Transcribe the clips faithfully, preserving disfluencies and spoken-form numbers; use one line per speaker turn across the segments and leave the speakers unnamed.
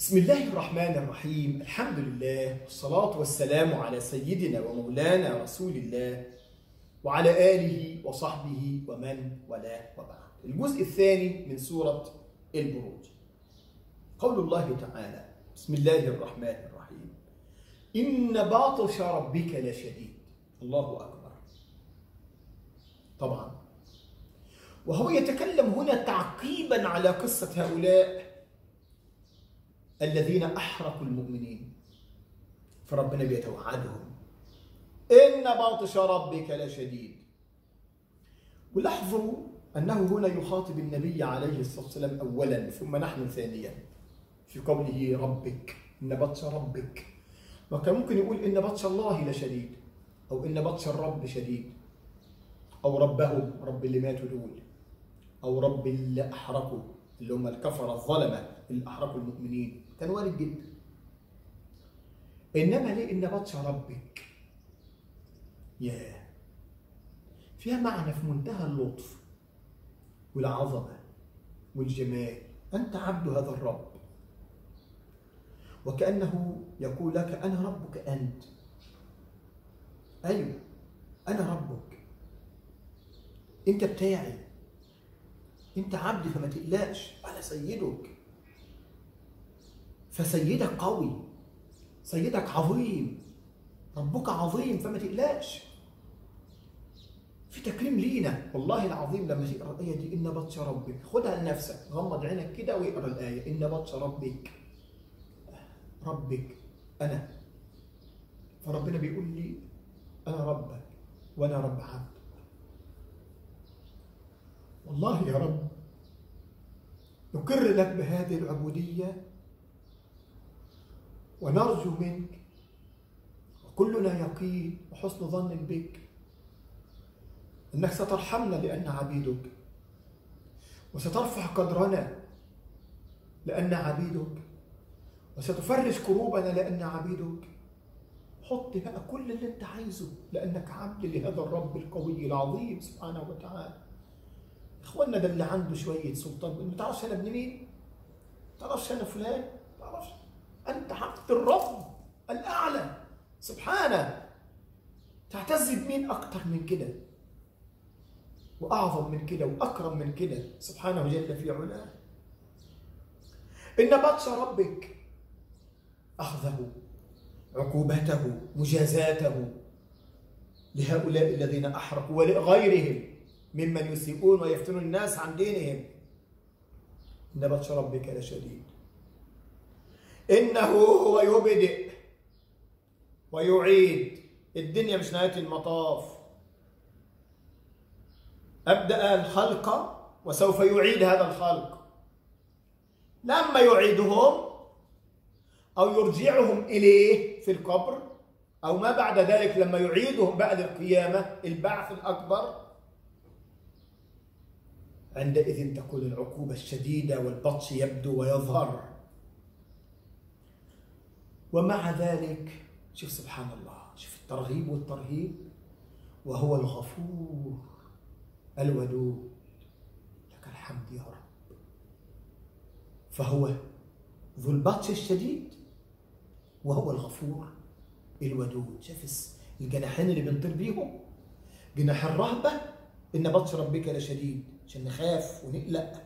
بسم الله الرحمن الرحيم. الحمد لله والصلاة والسلام على سيدنا ومولانا رسول الله وعلى آله وصحبه ومن والاه وبعد. الجزء الثاني من سورة البروج. قول الله تعالى: بسم الله الرحمن الرحيم: إن باطش ربك لشديد. الله أكبر. طبعا وهو يتكلم هنا تعقيبا على قصة هؤلاء الذين أحرقوا المؤمنين، فربنا بيتوعدهم إن باطش ربك لشديد. ولاحظوا أنه هنا يخاطب النبي عليه الصلاة والسلام أولا ثم نحن ثانيا في قوله ربك، إن بطش ربك. وكان ممكن يقول إن بطش الله لشديد، أو إن بطش الرب شديد، أو ربهم، رب اللي ماتوا دول، أو رب اللي أحرقوا اللي هم الكفرة الظلمة اللي أحرقوا المؤمنين. كان وارد جدا. إنما ليه إن بطش ربك؟ ياه، فيها معنى في منتهى اللطف والعظمة والجمال. أنت عبد هذا الرب، وكأنه يقول لك أنا ربك أنت. أيوه، أنا ربك، أنت بتاعي، أنت عبدي، فما تقلقش، أنا سيدك. فسيدك قوي، سيدك عظيم، ربك عظيم، فما تقلقش. في تكريم لينا والله العظيم. لما تقرا الايه دي ان بطش ربك، خدها لنفسك، غمض عينك كده واقرا الايه ان بطش ربك. ربك انا، فربنا بيقول لي انا ربك وانا رب عبد. والله يا رب نقر لك بهذه العبوديه ونرجو منك، وكلنا يقين وحسن ظن بك أنك سترحمنا لأن عبيدك، وسترفع قدرنا لأن عبيدك، وستفرج كروبنا لأن عبيدك. حط بقى كل اللي أنت عايزه لأنك عبد لهذا الرب القوي العظيم سبحانه وتعالى. إخواننا ده اللي عنده شوية سلطان. ما تعرفش أنا ابن مين؟ ما تعرفش أنا فلان؟ ما تعرفش. أنت عبد الرب الأعلى سبحانه. تعتز بمين أكتر من كده وأعظم من كده وأكرم من كده سبحانه جل في علاه. إن بطش ربك، أخذه، عقوبته، مجازاته لهؤلاء الذين أحرقوا ولغيرهم ممن يسيئون ويفتنون الناس عن دينهم. إن بطش ربك لشديد. إنه هو يبدئ ويعيد. الدنيا مش نهاية المطاف. أبدأ الخلق وسوف يعيد هذا الخلق. لما يعيدهم أو يرجعهم إليه في القبر، أو ما بعد ذلك لما يعيدهم بعد القيامة البعث الأكبر، عندئذ تكون العقوبة الشديدة والبطش يبدو ويظهر. ومع ذلك شوف سبحان الله، شوف الترغيب والترهيب. وهو الغفور الودود، لك الحمد يا رب. فهو ذو البطش الشديد وهو الغفور الودود. شوف الجناحين اللي بنطير بيهم، جناح الرهبة إن بطش ربك لشديد، عشان نخاف ونقلق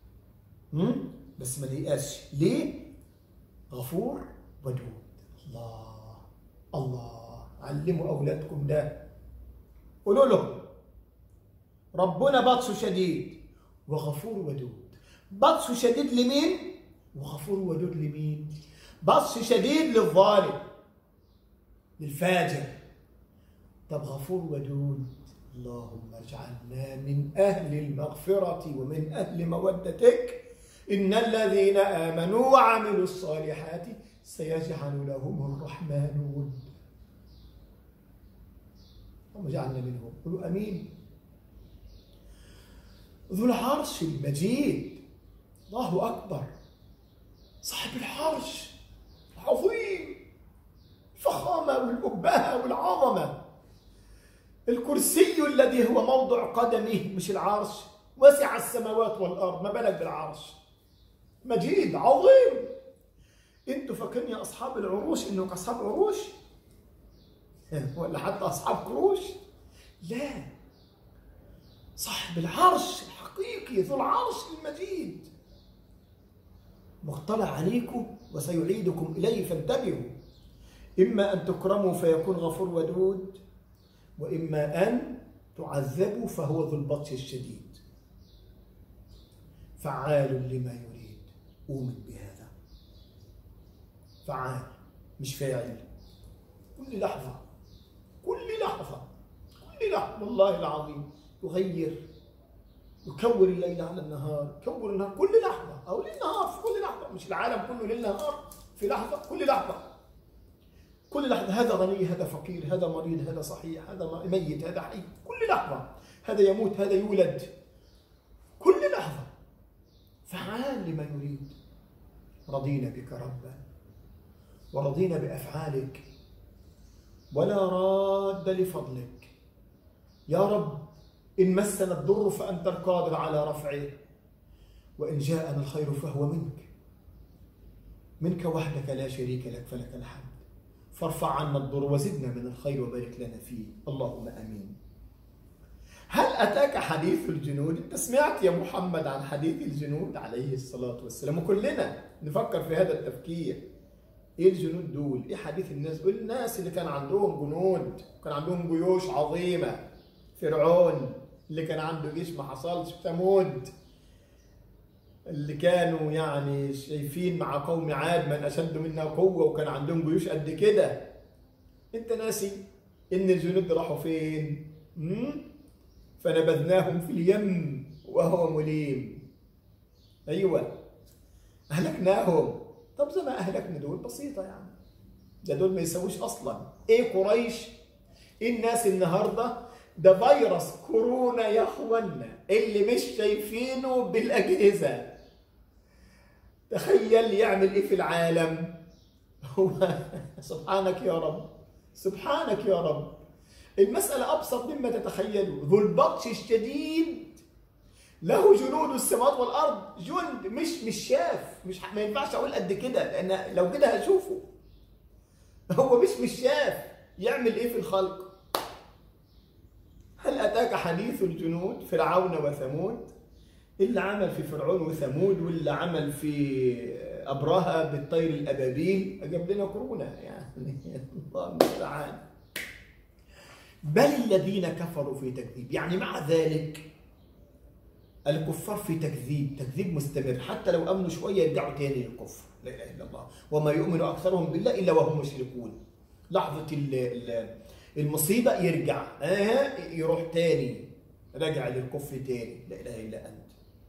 بس ما نيأسش. ليه؟ غفور ودود. الله الله، علموا أولادكم ده. قولوا لهم ربنا بطش شديد وغفور ودود. بطش شديد لمين؟ وغفور ودود لمين؟ بطش شديد للظالم للفاجر. طب غفور ودود، اللهم اجعلنا من أهل المغفرة ومن أهل مودتك. إن الذين آمنوا وعملوا الصالحات سيجعل لهم الرحمن ود. اللهم اجعلنا منهم. قولوا امين. ذو العرش المجيد، الله اكبر، صاحب العرش العظيم، الفخامه والابهه والعظمه. الكرسي الذي هو موضع قدمه، مش العرش، وسع السماوات والارض، ما بالك بالعرش. مجيد عظيم. انتوا فاكرين يا اصحاب العروش انكم اصحاب عروش ولا حتى اصحاب كروش؟ لا، صاحب العرش الحقيقي ذو العرش المجيد مطلع عليكم وسيعيدكم اليه، فانتبهوا. اما ان تكرموا فيكون غفور ودود، واما ان تعذبوا فهو ذو البطش الشديد، فعال لما يريد. أؤمن بهذا، فعال مش فاعل. كل لحظة كل لحظة كل لحظة والله العظيم يغير، يكور الليل على النهار، يكور النهار كل لحظة، أو ليل نهار في كل لحظة، مش العالم كله ليل نهار في لحظة، كل لحظة كل لحظة. هذا غني، هذا فقير، هذا مريض، هذا صحيح، هذا ميت، هذا حي، كل لحظة. هذا يموت، هذا يولد، كل لحظة. فعال لما يريد. رضينا بك ربا ورضينا بأفعالك، ولا راد لفضلك. يا رب إن مسنا الضر فأنت القادر على رفعه، وإن جاءنا الخير فهو منك. منك وحدك لا شريك لك، فلك الحمد. فارفع عنا الضر وزدنا من الخير وبارك لنا فيه، اللهم آمين. هل أتاك حديث الجنود؟ أنت سمعت يا محمد عن حديث الجنود عليه الصلاة والسلام، وكلنا نفكر في هذا التفكير. إيه الجنود دول؟ إيه حديث الناس دول؟ الناس اللي كان عندهم جنود، كان عندهم جيوش عظيمة. فرعون اللي كان عنده جيش ما حصلش، ثمود اللي كانوا يعني شايفين مع قوم عاد من أشد منا قوة، وكان عندهم جيوش قد كده. أنت ناسي إن الجنود راحوا فين؟ فنبذناهم في اليم وهو مليم. أيوة، أهلكناهم. طب زي ما أهلكنا دول بسيطة يعني، ده دول ما يسويش أصلا. إيه قريش؟ إيه الناس النهاردة؟ ده فيروس كورونا يا أخوانا اللي مش شايفينه بالأجهزة. تخيل يعمل إيه في العالم. هو سبحانك يا رب، سبحانك يا رب. المسألة أبسط مما تتخيلوا. ذو البطش الشديد، له جنود السماوات والأرض. جند مش مش شاف، مش ما ينفعش أقول قد كده، لأن لو كده هشوفه. هو مش مش شاف، يعمل إيه في الخلق؟ هل أتاك حديث الجنود؟ فرعون وثمود. اللي عمل في فرعون وثمود، واللي عمل في أبرهة بالطير الأبابيل، جاب لنا كورونا يعني. الله المستعان. بل الذين كفروا في تكذيب، يعني مع ذلك الكفار في تكذيب، تكذيب مستمر. حتى لو امنوا شويه يرجعوا تاني للكفر. لا اله الا الله. وما يؤمن اكثرهم بالله الا وهم مشركون. لحظه المصيبه يرجع، آه يروح تاني، رجع للكفر تاني. لا اله الا انت.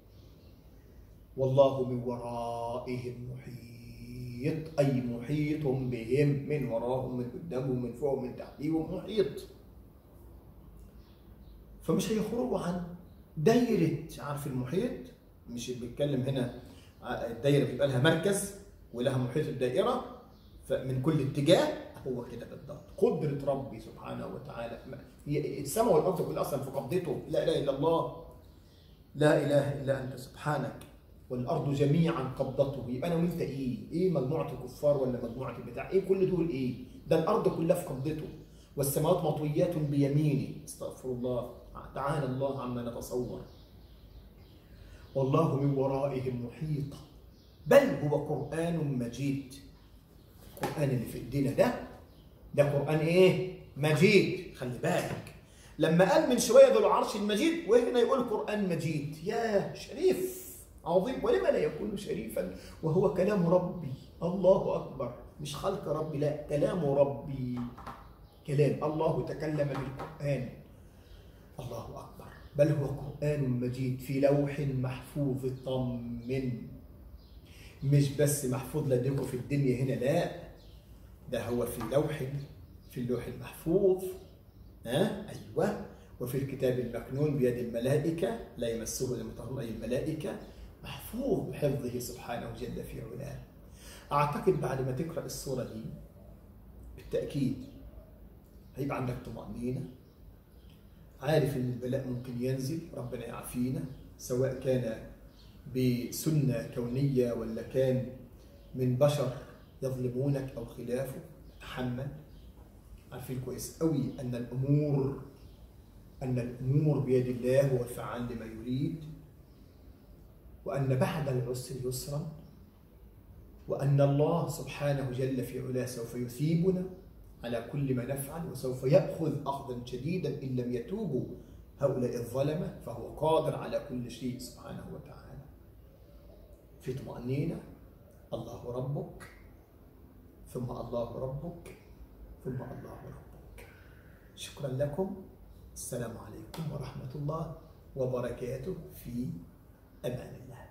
والله من ورائهم محيط، اي محيط بهم، من وراهم، من قدامهم، من فوقهم، من تحتهم، محيط. فمش هيخرجوا عن دايرة. عارف المحيط؟ مش بيتكلم هنا الدايرة بيبقى لها مركز ولها محيط الدائرة فمن كل اتجاه. هو كده بالضبط. قدرة ربي سبحانه وتعالى، السماء والأرض كلها أصلا في قبضته. لا إله إلا الله، لا إله إلا أنت سبحانك. والأرض جميعا قبضته. يبقى أنا وأنت إيه؟ إيه مجموعة الكفار ولا مجموعة البتاع؟ إيه كل دول إيه؟ ده الأرض كلها في قبضته، والسماوات مطويات بيمينه. استغفر الله، تعالى الله عما نتصور. والله من ورائهم محيط. بل هو قرآن مجيد. القرآن اللي في ايدينا ده ده قرآن ايه؟ مجيد. خلي بالك لما قال من شويه ذو العرش المجيد، وهنا يقول قرآن مجيد. يا شريف عظيم. ولما لا يكون شريفا وهو كلام ربي؟ الله أكبر. مش خلق ربي، لا، كلام ربي. كلام الله تكلم بالقرآن. الله أكبر. بل هو قرآن مجيد في لوح محفوظ. طمن، مش بس محفوظ لديكم في الدنيا هنا، لا، ده هو في لوح، في اللوح المحفوظ. ها؟ أيوه. وفي الكتاب المكنون بيد الملائكة لا يمسه إلا المطهرون، أي الملائكة، محفوظ بحفظه سبحانه جل في علاه. أعتقد بعد ما تقرأ السورة دي بالتأكيد هيبقى عندك طمأنينة، عارف إن البلاء ممكن ينزل، ربنا يعافينا، سواء كان بسنة كونية ولا كان من بشر يظلمونك أو خلافه، تحمل. عارفين كويس قوي أن الأمور أن الأمور بيد الله، هو الفعال لما يريد، وأن بعد العسر يسرا، وأن الله سبحانه جل في علاه سوف يثيبنا على كل ما نفعل، وسوف يأخذ أخذا شديدا إن لم يتوبوا هؤلاء الظلمة، فهو قادر على كل شيء سبحانه وتعالى. في طمأنينة، الله ربك ثم الله ربك ثم الله ربك. شكرا لكم. السلام عليكم ورحمة الله وبركاته. في أمان الله.